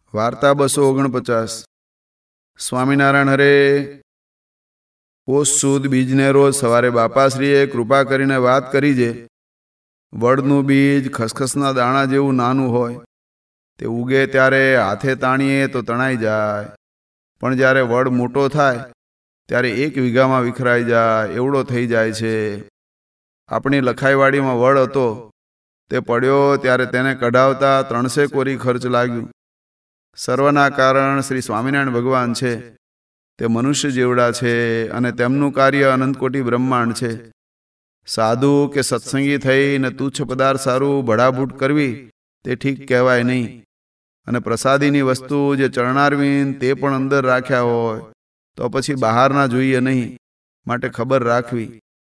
વાર્તા 249. સ્વામિનારાયણ હરે. પોષ સુદ બીજને રોજ સવારે બાપાશ્રીએ કૃપા કરીને વાત કરી છે. વડનું બીજ ખસખસના દાણા જેવું નાનું હોય, તે ઉગે ત્યારે હાથે તાણીએ તો તણાઈ જાય, પણ જ્યારે વડ મોટો થાય ત્યારે 1 વીઘામાં વિખરાઈ જાય એવડો થઈ જાય છે. આપણી લખાઈવાડીમાં વડ હતો, તે પડ્યો ત્યારે તેને કઢાવતા 300 કોરી ખર્ચ લાગ્યું. સર્વના કારણ શ્રી સ્વામિનારાયણ ભગવાન છે. તે મનુષ્ય જેવડા છે અને તેમનું કાર્ય અનંતકોટી બ્રહ્માંડ છે. સાધુ કે સત્સંગી થઈને તુચ્છ પદાર્થ સારું ભડાબૂટ કરવી તે ઠીક કહેવાય નહીં. અને પ્રસાદીની વસ્તુ જે ચરણારવિંદ તે પણ અંદર રાખ્યા હોય તો પછી બહારના જોઈએ નહીં, માટે ખબર રાખવી.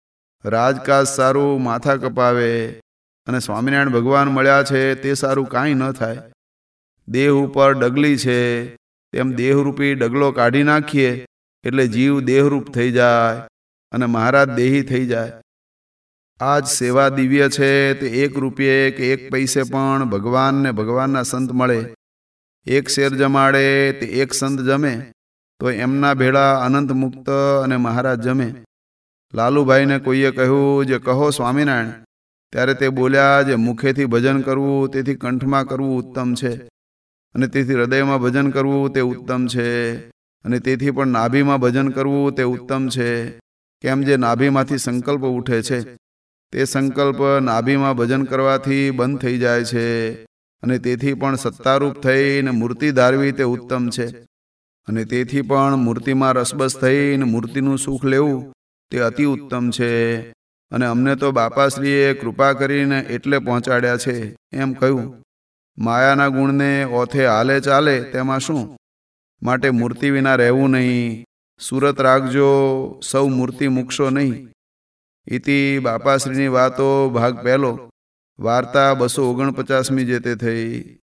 રાજકાજ સારું માથા કપાવે અને સ્વામિનારાયણ ભગવાન મળ્યા છે તે સારું કાંઈ ન થાય. દેહ ઉપર ડગલી છે, તેમ દેહરૂપી ડગલો કાઢી નાખીએ એટલે જીવ દેહરૂપ થઈ જાય અને મહારાજ દેહી થઈ જાય. આ જ સેવા દિવ્ય છે. તે 1 રૂપિયે કે 1 પૈસે પણ ભગવાનને ભગવાનના સંત મળે. 1 શેર જમાડે તે 1 સંત જમે તો એમના ભેળા અનંત મુક્ત અને મહારાજ જમે. લાલુભાઈને કોઈએ કહ્યું, જે કહો સ્વામિનારાયણ, ત્યારે તે બોલ્યા, જે મુખેથી ભજન કરવું તેથી કંઠમાં કરવું ઉત્તમ છે, અને તેથી હૃદયમાં ભજન કરવું તે ઉત્તમ છે, અને તેથી પણ નાભીમાં ભજન કરવું તે ઉત્તમ છે. કેમ જે નાભીમાંથી સંકલ્પ ઉઠે છે તે સંકલ્પ નાભીમાં ભજન કરવાથી બંધ થઈ જાય છે, અને તેથી પણ સત્તારૂપ થઈને મૂર્તિ ધારવી તે ઉત્તમ છે, અને તેથી પણ મૂર્તિમાં રસબસ થઈને મૂર્તિનું સુખ લેવું તે અતિ ઉત્તમ છે. અને અમને તો બાપાશ્રીએ કૃપા કરીને એટલે પહોંચાડ્યા છે એમ કહ્યું. માયાના ગુણને ઓથે હાલે ચાલે તેમાં શું, માટે મૂર્તિ વિના રહેવું નહીં. સુરત રાખજો, સૌ મૂર્તિ મૂકશો નહીં. ઇતિ બાપાશ્રીની વાતો ભાગ 1. વાર્તા 249 જે તે થઈ.